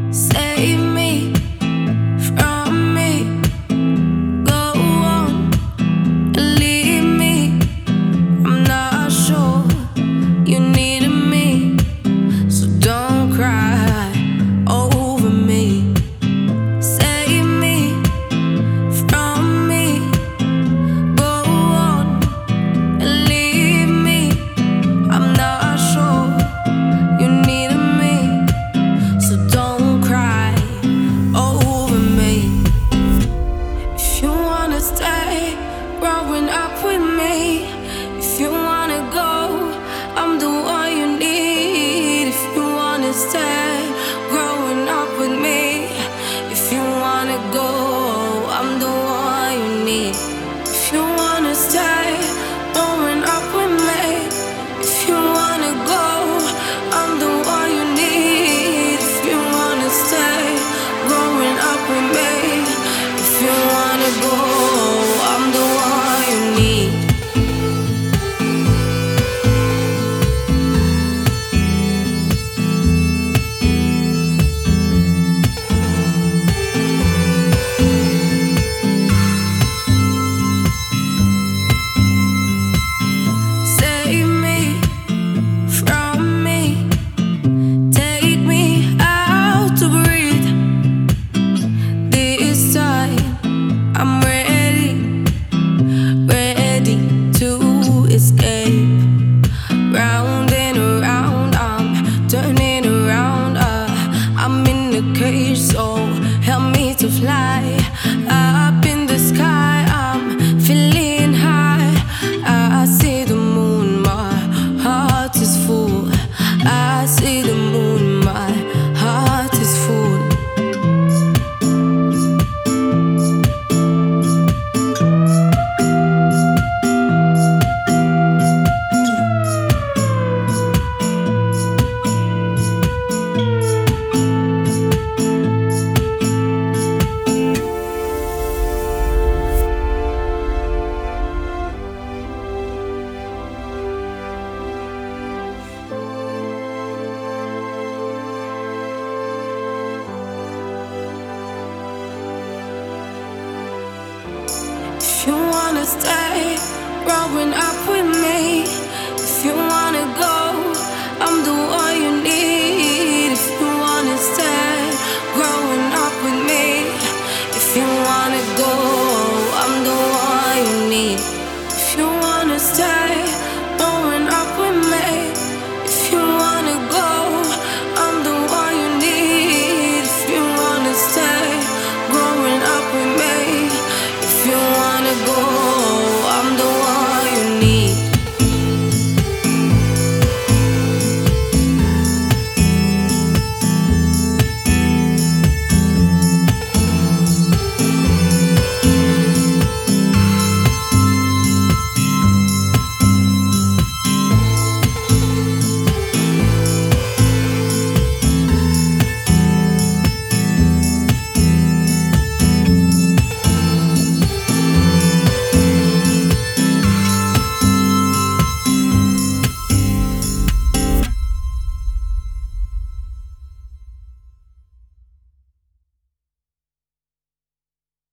Save me from me. Go on and leave me. I'm not sure you needed me, so don't cry over me. Save me from me. Go on and leave me. I'm not sure you needed me, so don't cry over me. If you wanna stay growing up with me, if you wanna go, I'm the one you need. If you wanna stay growing up with me, if you wanna go, I'm the one you need. If you wanna stay growing up with me, if you wanna go, I'm the one you need. If you wanna stay growing up with me, if you wanna go, I'm the one you need. Save me from me. Take me out to breathe. This time I'm ready, ready to escape. Round and around, I'm turning around. I'm in the cage, so help me to fly. Up in the sky, I'm feeling high. I see the moon, my heart is full. I see the moon, my heart is full. If you wanna stay growing up with me, if you wanna go, I'm the